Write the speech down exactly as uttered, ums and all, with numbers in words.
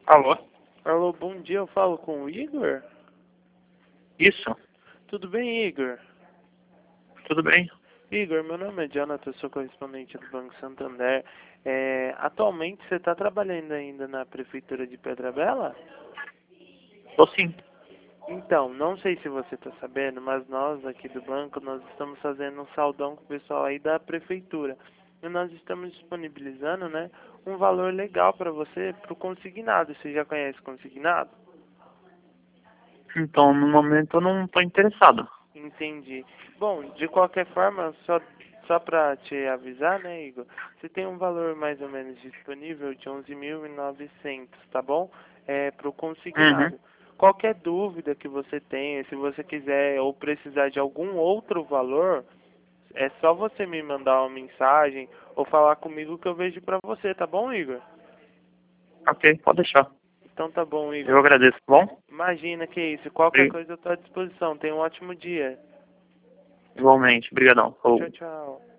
Alô? Alô, bom dia, eu falo com o Igor? Isso, Tudo bem, Igor? tudo bem? Igor, meu nome é Jonathan, eu sou correspondente do Banco Santander. É, atualmente você está trabalhando ainda na Prefeitura de Pedra Bela? Tô sim. Então, não sei se você está sabendo, mas nós aqui do banco, nós estamos fazendo um saldão com o pessoal aí da Prefeitura. E nós estamos disponibilizando, né, um valor legal para você, para o consignado. Você já conhece consignado? Então, no momento eu não tô interessado. Entendi. Bom, de qualquer forma, só, só para te avisar, né, Igor? Você tem um valor mais ou menos disponível de onze mil e novecentos, tá bom? É para o Uhum. consignado. Qualquer dúvida que você tenha, se você quiser ou precisar de algum outro valor, é só você me mandar uma mensagem ou falar comigo que eu vejo para você, tá bom, Igor? Ok, pode deixar. Então tá bom, Eu Igor. agradeço, tá bom? Imagina que isso. Qualquer E, coisa eu tô à disposição. Tenha um ótimo dia. igualmente, brigadão. Falou. Tchau, tchau.